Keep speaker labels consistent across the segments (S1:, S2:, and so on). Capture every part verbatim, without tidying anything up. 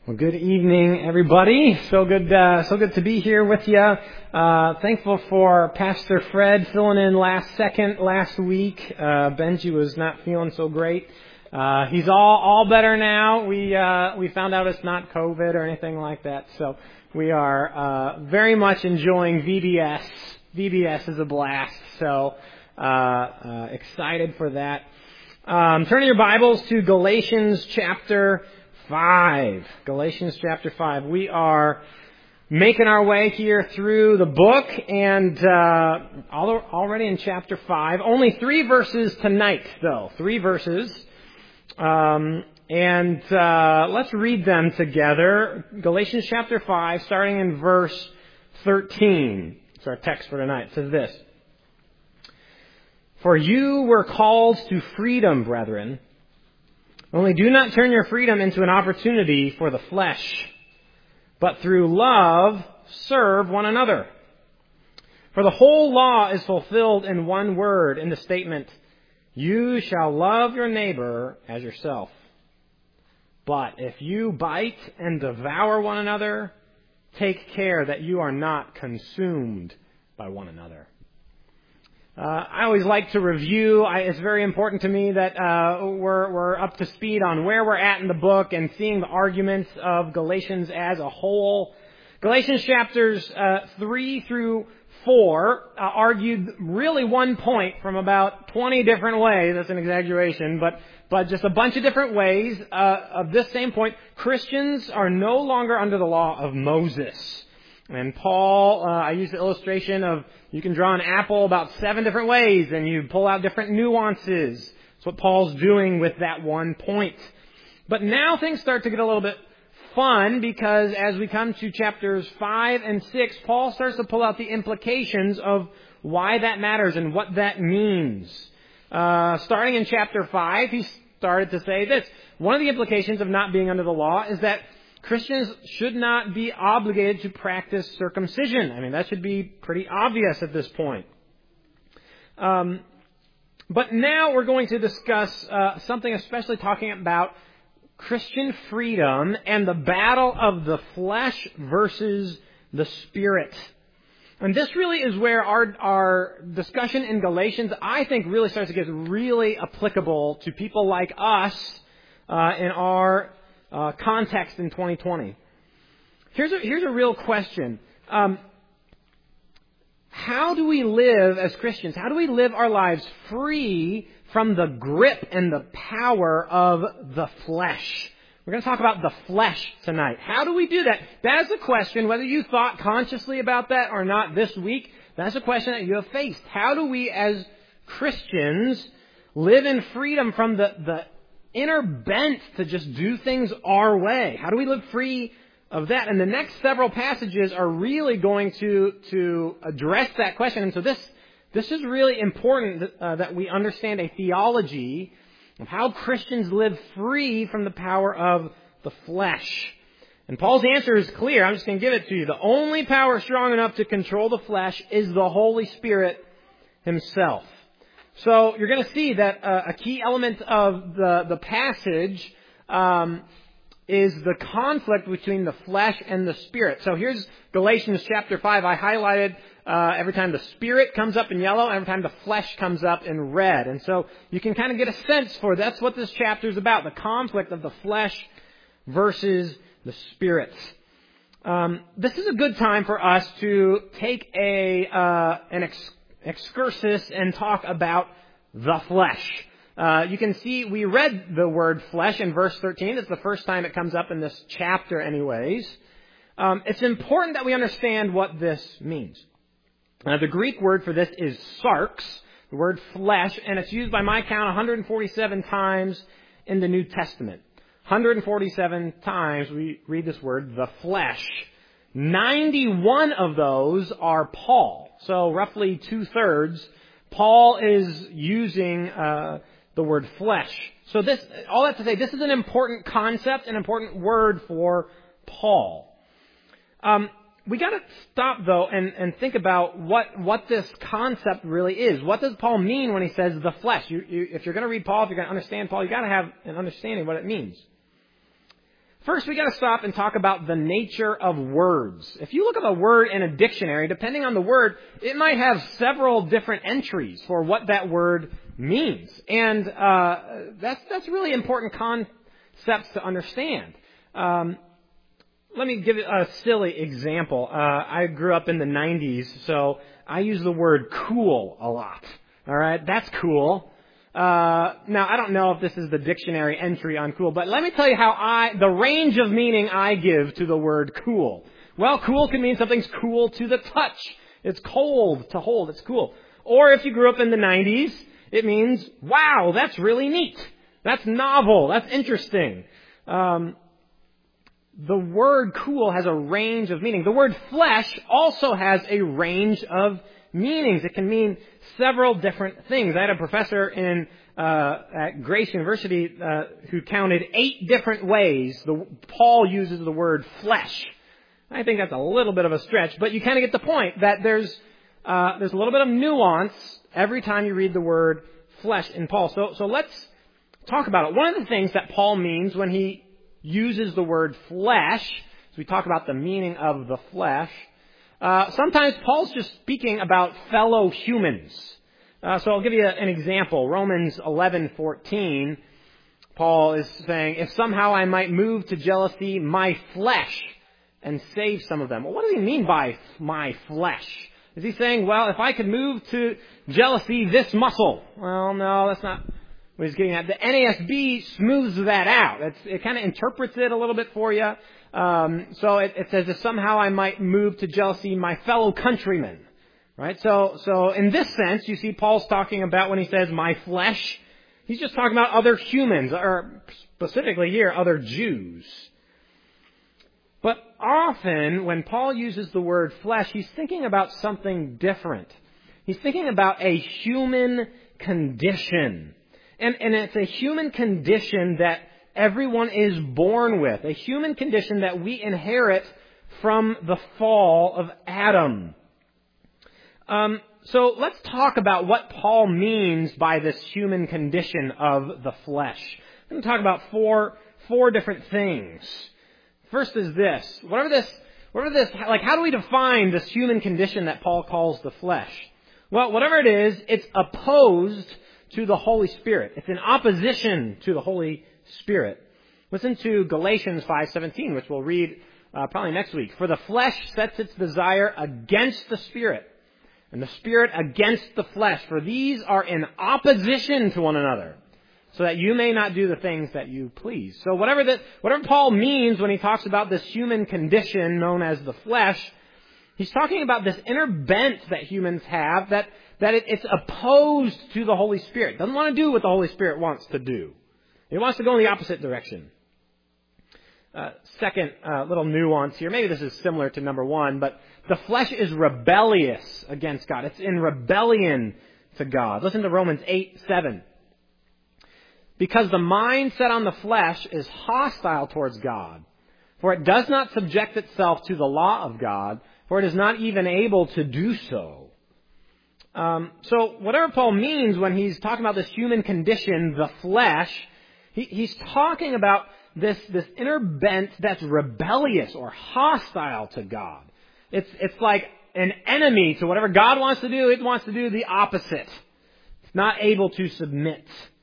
S1: Well, good evening, everybody. So good, uh, so good to be here with you. Uh, thankful for Pastor Fred filling in last second last week. Uh, Benji was not feeling so great. Uh, he's all, all better now. We, uh, we found out it's not COVID or anything like that. So we are, uh, very much enjoying V B S. V B S is a blast. So, uh, uh, excited for that. Um, turning your Bibles to Galatians chapter Five. Galatians chapter five. We are making our way here through the book and uh, already in chapter five. Only three verses tonight, though. Three verses. Um, and uh, let's read them together. Galatians chapter five, starting in verse thirteen. It's our text for tonight. It says this. For you were called to freedom, brethren. Only do not turn your freedom into an opportunity for the flesh, but through love serve one another. For the whole law is fulfilled in one word, in the statement, you shall love your neighbor as yourself. But if you bite and devour one another, take care that you are not consumed by one another. Uh, I always like to review. I, it's very important to me that uh, we're, we're up to speed on where we're at in the book and seeing the arguments of Galatians as a whole. Galatians chapters uh, three through four uh, argued really one point from about twenty different ways. That's an exaggeration, but but just a bunch of different ways uh, of this same point. Christians are no longer under the law of Moses. And Paul, uh, I used the illustration of you can draw an apple about seven different ways and you pull out different nuances. That's what Paul's doing with that one point. But now things start to get a little bit fun because as we come to chapters five and six, Paul starts to pull out the implications of why that matters and what that means. Uh, starting in chapter five, he started to say this. One of the implications of not being under the law is that Christians should not be obligated to practice circumcision. I mean, that should be pretty obvious at this point. Um, but now we're going to discuss uh, something especially talking about Christian freedom and the battle of the flesh versus the spirit. And this really is where our, our discussion in Galatians, I think, really starts to get really applicable to people like us uh, in our Uh, context in twenty twenty. Here's a, here's a real question. Um, how do we live as Christians? How do we live our lives free from the grip and the power of the flesh? We're going to talk about the flesh tonight. How do we do that? That is a question, whether you thought consciously about that or not this week, that's a question that you have faced. How do we as Christians live in freedom from the, the inner bent to just do things our way? How do we live free of that? And the next several passages are really going to to address that question. And so this this is really important that, uh, that we understand a theology of how Christians live free from the power of the flesh. And Paul's answer is clear. I'm just going to give it to you. The only power strong enough to control the flesh is the Holy Spirit Himself. So you're going to see that uh, a key element of the, the passage um, is the conflict between the flesh and the spirit. So here's Galatians chapter five. I highlighted uh, every time the spirit comes up in yellow, every time the flesh comes up in red. And so you can kind of get a sense for that's what this chapter is about, the conflict of the flesh versus the spirit. Um, this is a good time for us to take a uh, an ex- excursus and talk about the flesh. Uh, you can see we read the word flesh in verse thirteen. It's the first time it comes up in this chapter anyways. Um, it's important that we understand what this means. Uh, the Greek word for this is sarx, the word flesh, and it's used by my count one hundred forty-seven times in the New Testament. one hundred forty-seven times we read this word, the flesh. ninety-one of those are Paul. So roughly two-thirds, Paul is using uh, the word flesh. So this, all that to say, this is an important concept, an important word for Paul. Um, we got to stop though and, and think about what what this concept really is. What does Paul mean when he says the flesh? You, you, if you're going to read Paul, if you're going to understand Paul, you got to have an understanding of what it means. First, we got to stop and talk about the nature of words. If you look up a word in a dictionary, depending on the word, it might have several different entries for what that word means. And uh, that's that's really important concepts to understand. Um, let me give you a silly example. Uh, I grew up in the nineties, so I use the word cool a lot. All right, that's cool. Uh, now, I don't know if this is the dictionary entry on cool, but let me tell you how I, the range of meaning I give to the word cool. Well, cool can mean something's cool to the touch. It's cold to hold. It's cool. Or if you grew up in the nineties, it means, wow, that's really neat. That's novel. That's interesting. Um, the word cool has a range of meaning. The word flesh also has a range of meanings. It can mean several different things. I had a professor in uh, at Grace University uh, who counted eight different ways the, Paul uses the word flesh. I think that's a little bit of a stretch, but you kind of get the point that there's uh, there's a little bit of nuance every time you read the word flesh in Paul. So so let's talk about it. One of the things that Paul means when he uses the word flesh, so we talk about the meaning of the flesh. Uh, sometimes Paul's just speaking about fellow humans. Uh, so I'll give you a, an example. Romans eleven fourteen, Paul is saying, if somehow I might move to jealousy my flesh and save some of them. Well, what does he mean by my flesh? Is he saying, well, if I could move to jealousy this muscle? Well, no, that's not what he's getting at. The N A S B smooths that out. It's, it kind of interprets it a little bit for you. Um, so it, it says, if somehow I might move to jealousy my fellow countrymen, right? So, so in this sense, you see Paul's talking about when he says my flesh, he's just talking about other humans, or specifically here, other Jews. But often when Paul uses the word flesh, he's thinking about something different. He's thinking about a human condition. And, and it's a human condition that everyone is born with, a human condition that we inherit from the fall of Adam. Um, so let's talk about what Paul means by this human condition of the flesh. I'm going to talk about four four different things. First is this: whatever this, whatever this, like, how do we define this human condition that Paul calls the flesh? Well, whatever it is, it's opposed to the Holy Spirit. It's in opposition to the Holy Spirit. Listen to Galatians five seventeen, which we'll read uh, probably next week. For the flesh sets its desire against the Spirit, and the Spirit against the flesh. For these are in opposition to one another, so that you may not do the things that you please. So whatever that, whatever Paul means when he talks about this human condition known as the flesh, he's talking about this inner bent that humans have, that, that it, it's opposed to the Holy Spirit. It doesn't want to do what the Holy Spirit wants to do. It wants to go in the opposite direction. Uh, second uh, little nuance here. Maybe this is similar to number one, but the flesh is rebellious against God. It's in rebellion to God. Listen to Romans eight seven. Because the mind set on the flesh is hostile towards God, for it does not subject itself to the law of God, for it is not even able to do so. Um, so whatever Paul means when he's talking about this human condition, the flesh, he, he's talking about this, this inner bent that's rebellious or hostile to God. It's, it's like an enemy to whatever God wants to do. It wants to do the opposite. It's not able to submit.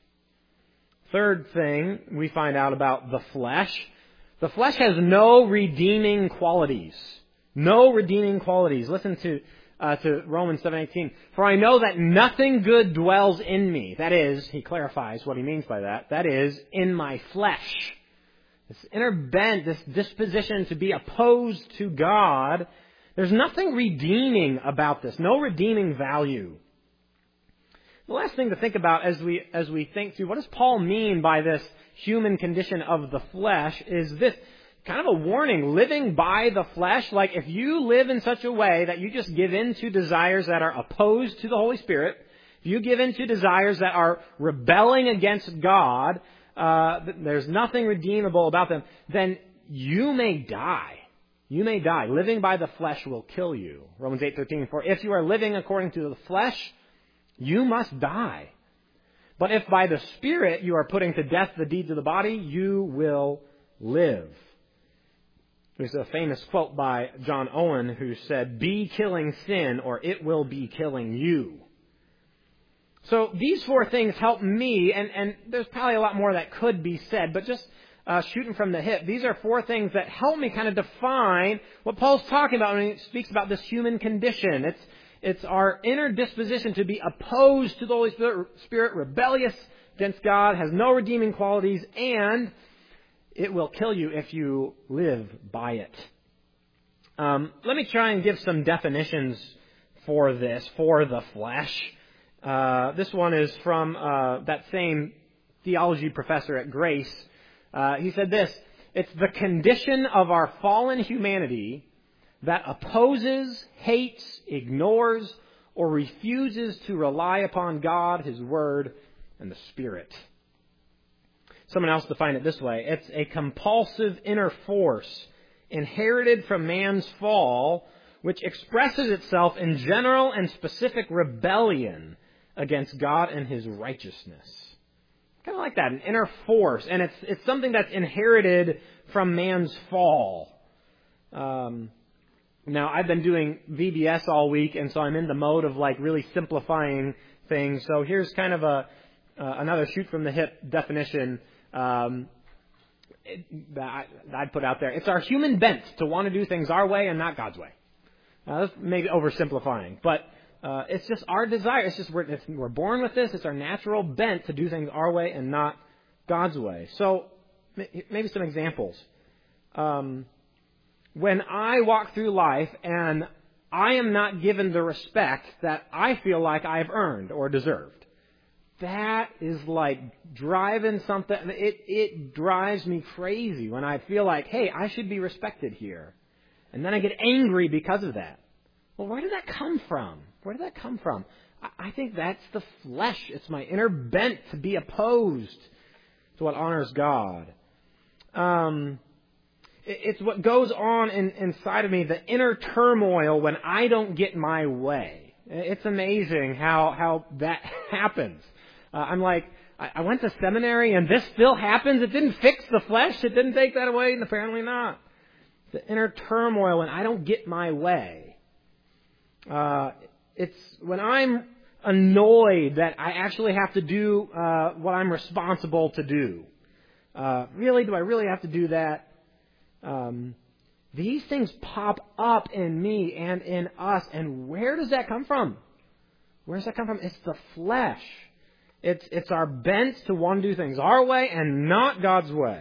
S1: Third thing we find out about the flesh, the flesh has no redeeming qualities. No redeeming qualities. Listen to uh, to Romans seven eighteen. For I know that nothing good dwells in me. That is, he clarifies what he means by that. That is, in my flesh. This inner bent, this disposition to be opposed to God, there's nothing redeeming about this. No redeeming value. The last thing to think about as we as we think through what does Paul mean by this human condition of the flesh is this kind of a warning. Living by the flesh, like if you live in such a way that you just give in to desires that are opposed to the Holy Spirit, if you give in to desires that are rebelling against God, uh, there's nothing redeemable about them, then you may die. You may die. Living by the flesh will kill you. Romans eight thirteen. For if you are living according to the flesh, you must die. But if by the Spirit you are putting to death the deeds of the body, you will live. There's a famous quote by John Owen who said, "Be killing sin or it will be killing you." So these four things help me, and, and there's probably a lot more that could be said, but just uh, shooting from the hip, these are four things that help me kind of define what Paul's talking about when he speaks about this human condition. It's it's our inner disposition to be opposed to the Holy Spirit, rebellious against God, has no redeeming qualities, and it will kill you if you live by it. Um, let me try and give some definitions for this, for the flesh. Uh, this one is from uh, that same theology professor at Grace. Uh, he said this: it's the condition of our fallen humanity that opposes, hates, ignores, or refuses to rely upon God, His Word, and the Spirit. Someone else defined it this way: it's a compulsive inner force inherited from man's fall, which expresses itself in general and specific rebellion against God and His righteousness. Kind of like that, an inner force. And it's it's something that's inherited from man's fall. Um, now, I've been doing V B S all week, and so I'm in the mode of like really simplifying things. So here's kind of a uh, another shoot from the hip definition um, it, that, I, that I'd put out there. It's our human bent to want to do things our way and not God's way. Now, that's maybe oversimplifying, but Uh, it's just our desire. It's just we're, it's, we're born with this. It's our natural bent to do things our way and not God's way. So maybe some examples. Um, when I walk through life and I am not given the respect that I feel like I've earned or deserved, that is like driving something. It it drives me crazy when I feel like, hey, I should be respected here, and then I get angry because of that. Well, where did that come from? Where did that come from? I think that's the flesh. It's my inner bent to be opposed to what honors God. Um, it's what goes on in, inside of me, the inner turmoil when I don't get my way. It's amazing how, how that happens. Uh, I'm like, I, I went to seminary and this still happens? It didn't fix the flesh? It didn't take that away? And apparently not. The inner turmoil when I don't get my way. Uh, it's when I'm annoyed that I actually have to do uh, what I'm responsible to do. Uh, really, do I really have to do that? Um, these things pop up in me and in us. And where does that come from? Where does that come from? It's the flesh. It's it's our bent to want to do things our way and not God's way.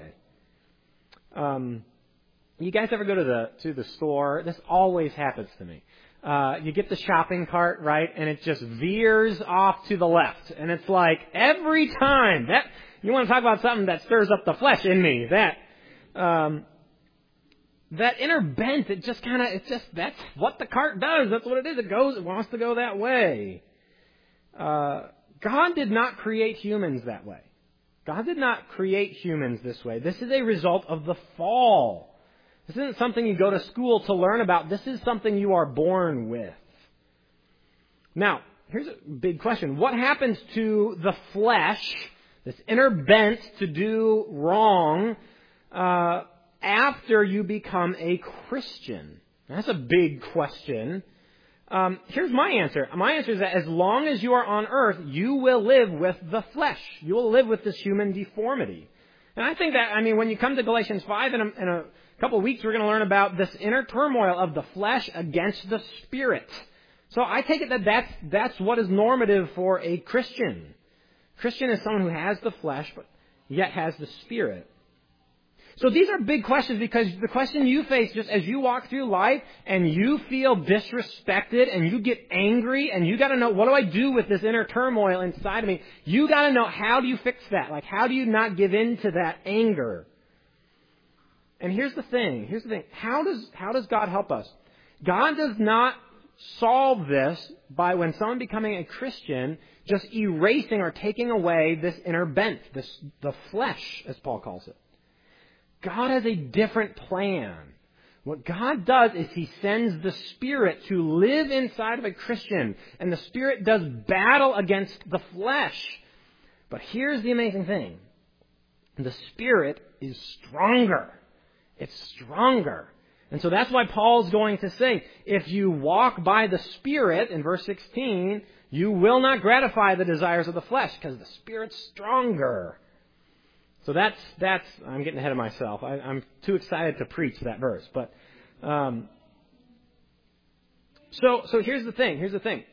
S1: Um, you guys ever go to the to the store? This always happens to me. Uh, you get the shopping cart, right, and it just veers off to the left. And it's like every time that you want to talk about something that stirs up the flesh in me, that um, that inner bent, it just kind of, it's just, that's what the cart does. That's what it is. It goes, it wants to go that way. Uh, God did not create humans that way. God did not create humans this way. This is a result of the fall. This isn't something you go to school to learn about. This is something you are born with. Now, here's a big question. What happens to the flesh, this inner bent to do wrong, uh, after you become a Christian? That's a big question. Um, here's my answer. My answer is that as long as you are on earth, you will live with the flesh. You will live with this human deformity. And I think that, I mean, when you come to Galatians five in a, in a couple of weeks, we're going to learn about this inner turmoil of the flesh against the Spirit. So I take it that that's, that's what is normative for a Christian. Christian is someone who has the flesh, but yet has the Spirit. So these are big questions because the question you face just as you walk through life and you feel disrespected and you get angry and you got to know, what do I do with this inner turmoil inside of me? You got to know, how do you fix that? Like, how do you not give in to that anger? And here's the thing. Here's the thing. How does, how does God help us? God does not solve this by, when someone becoming a Christian, just erasing or taking away this inner bent, this, the flesh, as Paul calls it. God has a different plan. What God does is He sends the Spirit to live inside of a Christian. And the Spirit does battle against the flesh. But here's the amazing thing. The Spirit is stronger. It's stronger. And so that's why Paul's going to say, if you walk by the Spirit, in verse sixteen, you will not gratify the desires of the flesh, because the Spirit's stronger. So that's, that's, I'm getting ahead of myself. I, I'm too excited to preach that verse. But, um, so, so here's the thing, here's the thing.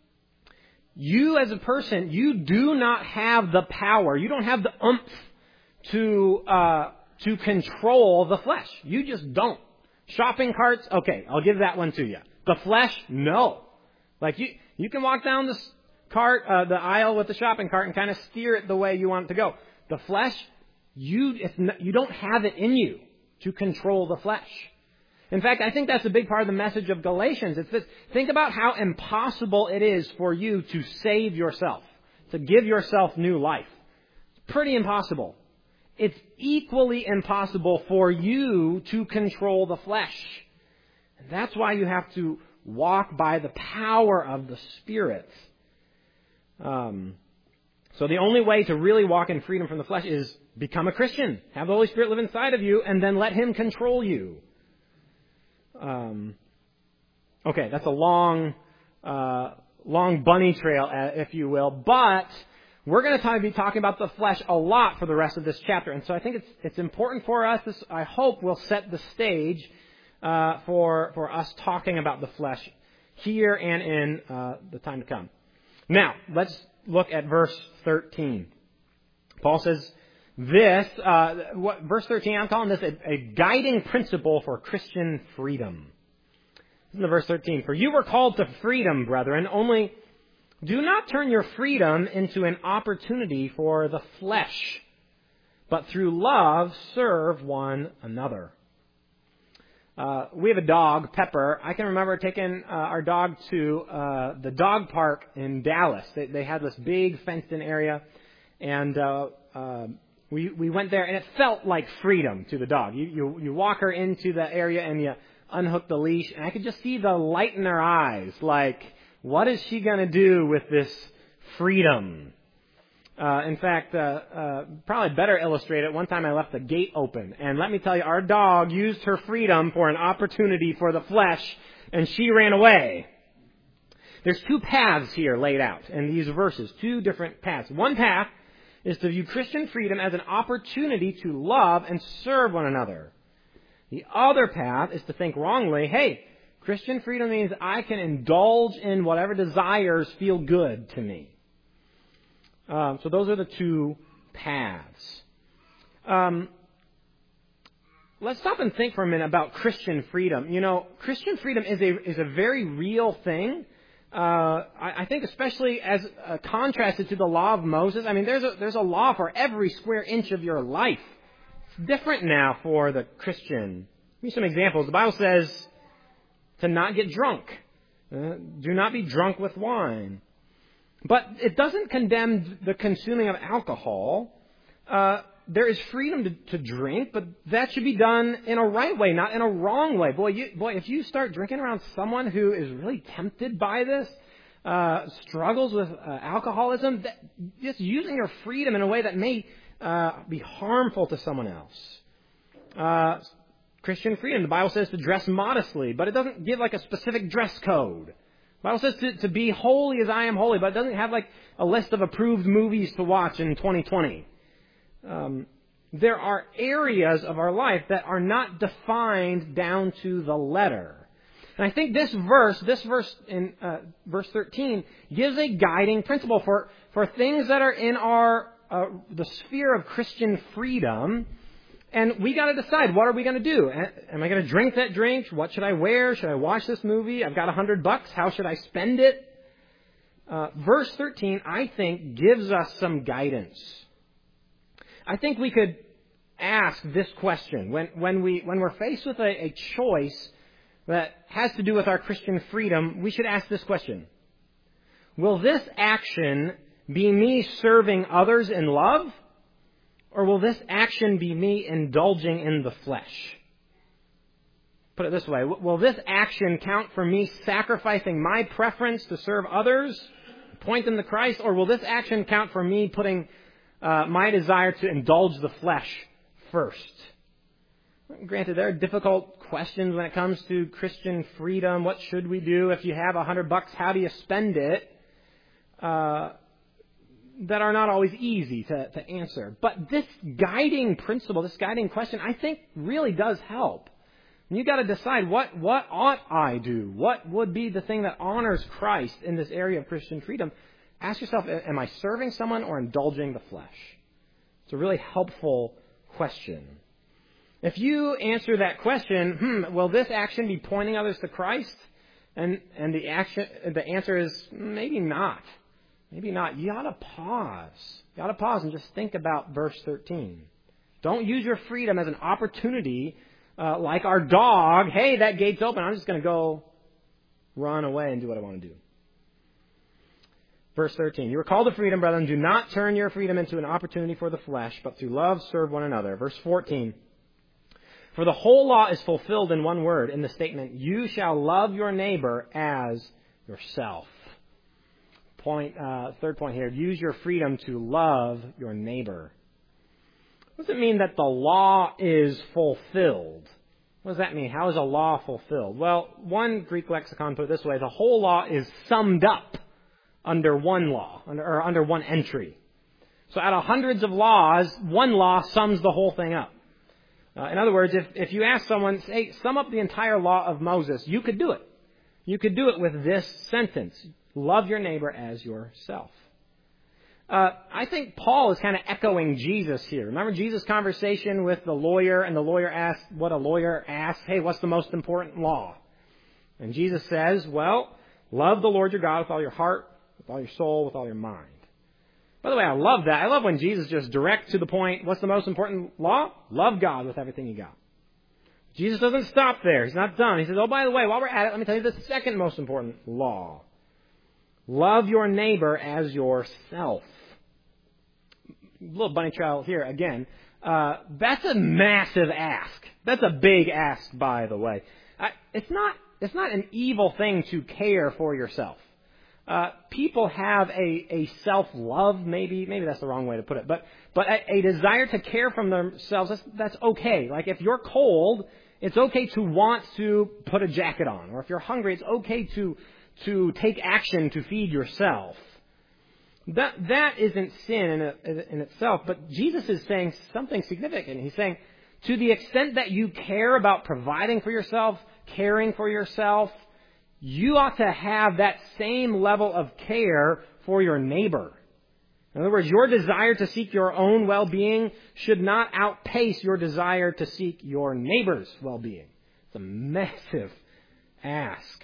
S1: You as a person, you do not have the power, you don't have the oomph to, uh, to control the flesh. You just don't. Shopping carts, okay, I'll give that one to you. The flesh, no. Like you, you can walk down the cart, uh, the aisle with the shopping cart and kind of steer it the way you want it to go. The flesh, you, it's not, you don't have it in you to control the flesh. In fact, I think that's a big part of the message of Galatians. It's this, think about how impossible it is for you to save yourself, to give yourself new life. It's pretty impossible. It's equally impossible for you to control the flesh. And that's why you have to walk by the power of the Spirit. Um, so the only way to really walk in freedom from the flesh is become a Christian. Have the Holy Spirit live inside of you, and then let Him control you. Um, okay, that's a long, uh, long bunny trail, if you will, but we're going to be talking about the flesh a lot for the rest of this chapter, and so I think it's it's important for us. This, I hope, will set the stage uh, for for us talking about the flesh here and in uh, the time to come. Now, let's look at verse thirteen. Paul says this. Uh, what, verse thirteen. I'm calling this a, a guiding principle for Christian freedom. Listen to verse thirteen. For you were called to freedom, brethren. Only do not turn your freedom into an opportunity for the flesh, but through love serve one another. Uh, we have a dog, Pepper. I can remember taking uh, our dog to uh, the dog park in Dallas. They, they had this big fenced-in area, and uh, uh, we we went there, and it felt like freedom to the dog. You, you you walk her into the area, and you unhook the leash, and I could just see the light in her eyes, like, what is she going to do with this freedom? Uh, in fact, uh, uh, probably better illustrate it. One time I left the gate open, and let me tell you, our dog used her freedom for an opportunity for the flesh, and she ran away. There's two paths here laid out in these verses, two different paths. One path is to view Christian freedom as an opportunity to love and serve one another. The other path is to think wrongly, hey, Christian freedom means I can indulge in whatever desires feel good to me. Um, so those are the two paths. Um, let's stop and think for a minute about Christian freedom. You know, Christian freedom is a is a very real thing. Uh, I, I think especially as uh, contrasted to the law of Moses. I mean, there's a there's a law for every square inch of your life. It's different now for the Christian. Give me some examples. The Bible says to not get drunk. Uh, do not be drunk with wine. But it doesn't condemn the consuming of alcohol. Uh, there is freedom to, to drink, but that should be done in a right way, not in a wrong way. Boy, you, boy, if you start drinking around someone who is really tempted by this, uh, struggles with uh, alcoholism, that, just using your freedom in a way that may uh, be harmful to someone else. Uh, Christian freedom, the Bible says to dress modestly, but it doesn't give like a specific dress code. The Bible says to, to be holy as I am holy, but it doesn't have like a list of approved movies to watch in twenty twenty. Um, there are areas of our life that are not defined down to the letter. And I think this verse, this verse in uh, verse thirteen, gives a guiding principle for, for things that are in our uh, the sphere of Christian freedom. And we got to decide, what are we going to do? Am I going to drink that drink? What should I wear? Should I watch this movie? I've got a hundred bucks. How should I spend it? Uh, verse thirteen, I think, gives us some guidance. I think we could ask this question when when we when we're faced with a, a choice that has to do with our Christian freedom. We should ask this question: will this action be me serving others in love? Or will this action be me indulging in the flesh? Put it this way. Will this action count for me sacrificing my preference to serve others, point them to Christ? Or will this action count for me putting uh, my desire to indulge the flesh first? Granted, there are difficult questions when it comes to Christian freedom. What should we do? If you have a hundred bucks, how do you spend it? Uh, that are not always easy to, to answer. But this guiding principle, this guiding question, I think really does help. And you've got to decide, what, what ought I do? What would be the thing that honors Christ in this area of Christian freedom? Ask yourself, am I serving someone or indulging the flesh? It's a really helpful question. If you answer that question, hmm, will this action be pointing others to Christ? And and the action, the answer is maybe not. Maybe not. You ought to pause. You ought to pause and just think about verse thirteen. Don't use your freedom as an opportunity, uh, like our dog. Hey, that gate's open. I'm just going to go run away and do what I want to do. Verse thirteen, you are called to freedom, brethren. Do not turn your freedom into an opportunity for the flesh, but through love serve one another. Verse fourteen, for the whole law is fulfilled in one word, in the statement, you shall love your neighbor as yourself. Point, uh, third point here, use your freedom to love your neighbor. What does it mean that the law is fulfilled? What does that mean? How is a law fulfilled? Well, one Greek lexicon put it this way, the whole law is summed up under one law, under, or under one entry. So out of hundreds of laws, one law sums the whole thing up. Uh, in other words, if, if you ask someone, say, sum up the entire law of Moses, you could do it. You could do it with this sentence, love your neighbor as yourself. Uh, I think Paul is kind of echoing Jesus here. Remember Jesus' conversation with the lawyer, and the lawyer asked what a lawyer asks, hey, what's the most important law? And Jesus says, well, love the Lord your God with all your heart, with all your soul, with all your mind. By the way, I love that. I love when Jesus just direct to the point, what's the most important law? Love God with everything you got. Jesus doesn't stop there. He's not done. He says, oh, by the way, while we're at it, let me tell you the second most important law. Love your neighbor as yourself. Little bunny trail here again. Uh, that's a massive ask. That's a big ask, by the way. I, it's not. It's not an evil thing to care for yourself. Uh, people have a, a self-love, maybe, maybe that's the wrong way to put it, but, but a, a desire to care for themselves, that's, that's okay. Like if you're cold, it's okay to want to put a jacket on. Or if you're hungry, it's okay to, to take action to feed yourself. That, that isn't sin in, a, in itself, but Jesus is saying something significant. He's saying, to the extent that you care about providing for yourself, caring for yourself, you ought to have that same level of care for your neighbor. In other words, your desire to seek your own well-being should not outpace your desire to seek your neighbor's well-being. It's a massive ask.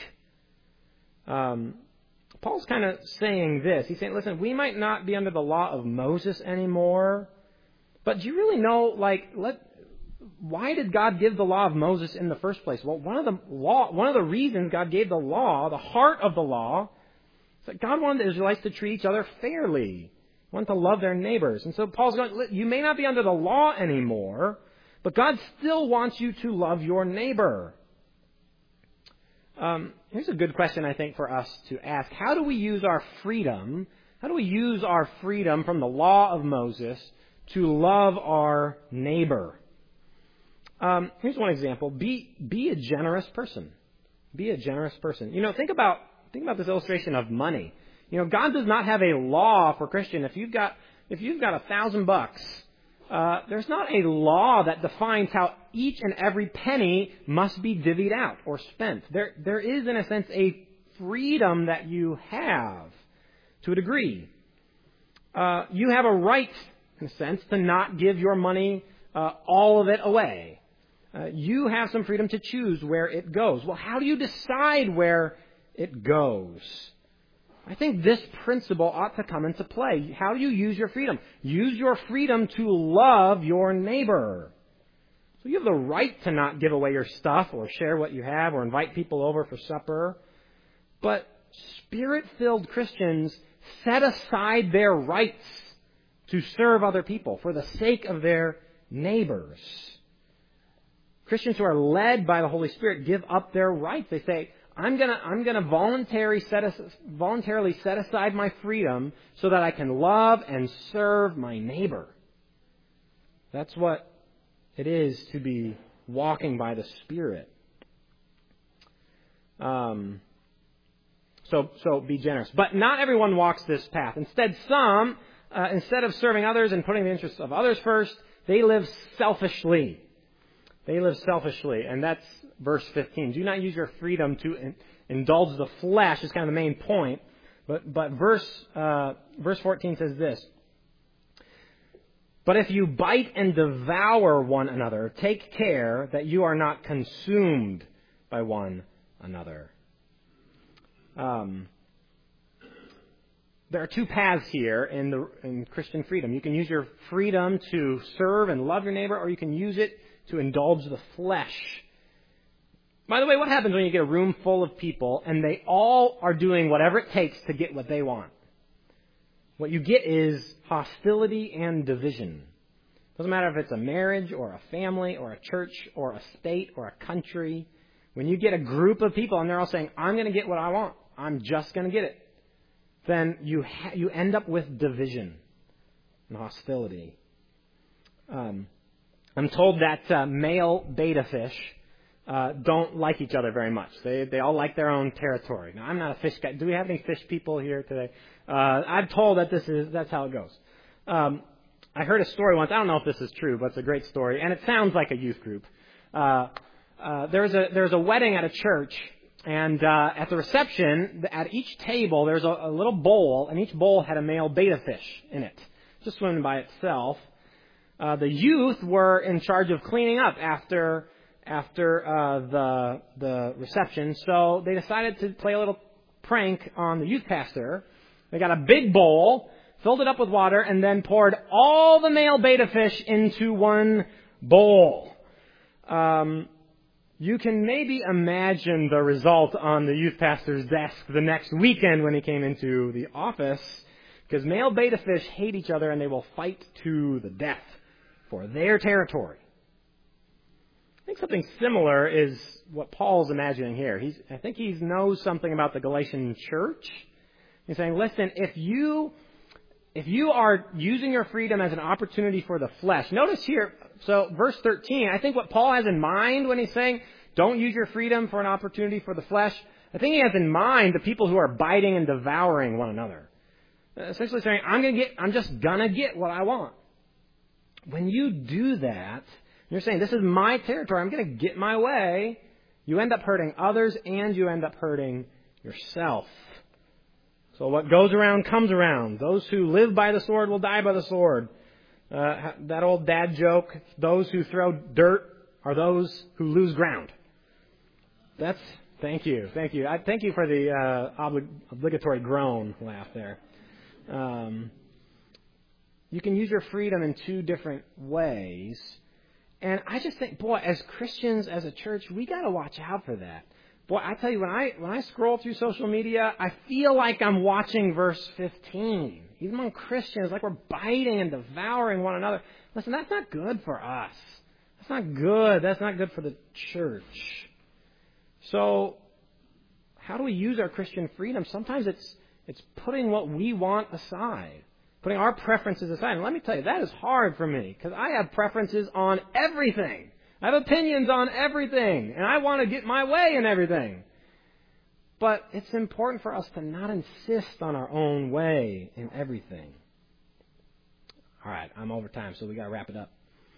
S1: Um, Paul's kind of saying this. He's saying, listen, we might not be under the law of Moses anymore, but do you really know, like, let... why did God give the law of Moses in the first place? Well, one of the law, one of the reasons God gave the law, the heart of the law, is that God wanted the Israelites to treat each other fairly, wanted to love their neighbors. And so Paul's going, you may not be under the law anymore, but God still wants you to love your neighbor. Um, here's a good question, I think, for us to ask. How do we use our freedom? How do we use our freedom from the law of Moses to love our neighbor? Um, here's one example. Be be a generous person. Be a generous person. You know, think about think about this illustration of money. You know, God does not have a law for Christian. If you've got if you've got a thousand bucks, uh, there's not a law that defines how each and every penny must be divvied out or spent. There there is, in a sense, a freedom that you have to a degree. Uh, you have a right, in a sense, to not give your money, uh, all of it away. Uh, you have some freedom to choose where it goes. Well, how do you decide where it goes? I think this principle ought to come into play. How do you use your freedom? Use your freedom to love your neighbor. So you have the right to not give away your stuff or share what you have or invite people over for supper. But Spirit-filled Christians set aside their rights to serve other people for the sake of their neighbors. Christians who are led by the Holy Spirit give up their rights. They say, I'm gonna, I'm gonna voluntarily set, as, voluntarily set aside my freedom so that I can love and serve my neighbor. That's what it is to be walking by the Spirit. Um, so, so be generous. But not everyone walks this path. Instead, some, uh, instead of serving others and putting the interests of others first, they live selfishly. They live selfishly. And that's verse fifteen. Do not use your freedom to in, indulge the flesh is kind of the main point. But, but verse, uh, verse fourteen says this. But if you bite and devour one another, take care that you are not consumed by one another. Um, there are two paths here in the in Christian freedom. You can use your freedom to serve and love your neighbor, or you can use it to indulge the flesh. By the way, what happens when you get a room full of people and they all are doing whatever it takes to get what they want? What you get is hostility and division. Doesn't matter if it's a marriage or a family or a church or a state or a country. When you get a group of people and they're all saying, I'm going to get what I want, I'm just going to get it, then you ha- you end up with division and hostility. Um, I'm told that uh, male betta fish uh, don't like each other very much. They they all like their own territory. Now, I'm not a fish guy. Do we have any fish people here today? Uh, I'm told that this is that's how it goes. Um, I heard a story once. I don't know if this is true, but it's a great story, and it sounds like a youth group. Uh, uh, there's a there's a wedding at a church, and uh, at the reception, at each table, there's a, a little bowl, and each bowl had a male betta fish in it, just swimming by itself. Uh, the youth were in charge of cleaning up after after uh, the the reception, so they decided to play a little prank on the youth pastor. They got a big bowl, filled it up with water, and then poured all the male betta fish into one bowl. Um, you can maybe imagine the result on the youth pastor's desk the next weekend when he came into the office, because male betta fish hate each other and they will fight to the death for their territory. I think something similar is what Paul's imagining here. He's, I think he knows something about the Galatian church. He's saying, listen, if you if you are using your freedom as an opportunity for the flesh, notice here, so verse thirteen, I think what Paul has in mind when he's saying, don't use your freedom for an opportunity for the flesh, I think he has in mind the people who are biting and devouring one another. Essentially saying, I'm gonna get, I'm just gonna get what I want. When you do that, you're saying, this is my territory, I'm gonna get my way, you end up hurting others and you end up hurting yourself. So what goes around comes around. Those who live by the sword will die by the sword. Uh, that old dad joke, those who throw dirt are those who lose ground. That's, thank you, thank you. I thank you for the uh, oblig- obligatory groan laugh there. Um, you can use your freedom in two different ways. And I just think, boy, as Christians, as a church, we got to watch out for that. Boy, I tell you, when I when I scroll through social media, I feel like I'm watching verse fifteen. Even among Christians, like we're biting and devouring one another. Listen, that's not good for us. That's not good. That's not good for the church. So, how do we use our Christian freedom? Sometimes it's it's putting what we want aside, putting our preferences aside. And let me tell you, that is hard for me because I have preferences on everything. I have opinions on everything, and I want to get my way in everything. But it's important for us to not insist on our own way in everything. All right, I'm over time, so we got to wrap it up.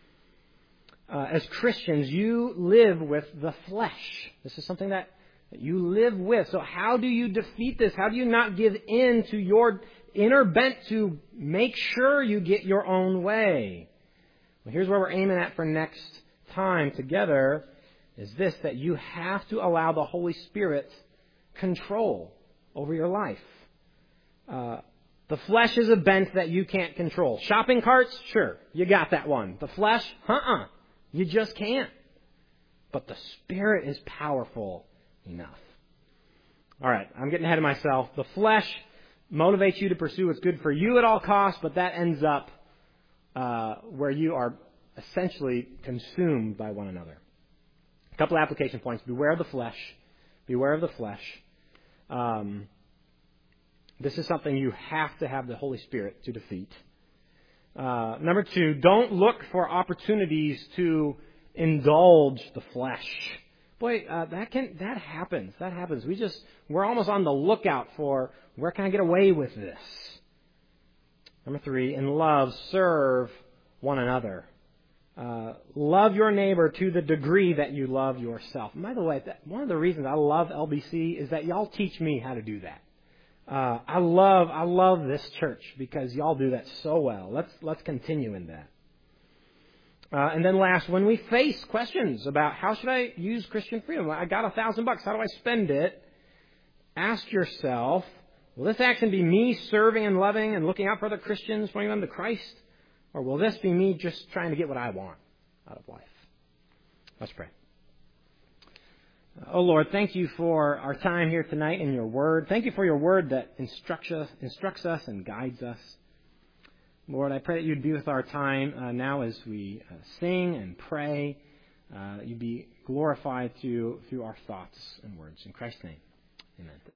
S1: Uh, as Christians, you live with the flesh. This is something that, that you live with. So how do you defeat this? How do you not give in to your inner bent to make sure you get your own way? Well, here's where we're aiming at for next time together, is this, that you have to allow the Holy Spirit control over your life. Uh, the flesh is a bent that you can't control. Shopping carts, sure, you got that one. The flesh, uh-uh, you just can't. But the Spirit is powerful enough. All right, I'm getting ahead of myself. The flesh motivates you to pursue what's good for you at all costs, but that ends up uh, where you are essentially consumed by one another. A couple of application points. Beware of the flesh. Beware of the flesh. Um, this is something you have to have the Holy Spirit to defeat. Uh, number two, don't look for opportunities to indulge the flesh. Boy, uh, that can that happens. That happens. We just we're almost on the lookout for where can I get away with this. Number three, in love, serve one another. Uh, love your neighbor to the degree that you love yourself. And by the way, that, one of the reasons I love L B C is that y'all teach me how to do that. Uh, I love I love this church because y'all do that so well. Let's let's continue in that. Uh, and then last, when we face questions about how should I use Christian freedom, I got a thousand bucks, how do I spend it? Ask yourself, will this action be me serving and loving and looking out for other Christians, pointing them to Christ? Or will this be me just trying to get what I want out of life? Let's pray. Oh Lord, thank you for our time here tonight in your word. Thank you for your word that instructs us, instructs us and guides us. Lord, I pray that you'd be with our time uh, now as we uh, sing and pray. Uh, you'd be glorified through through our thoughts and words. In Christ's name, amen.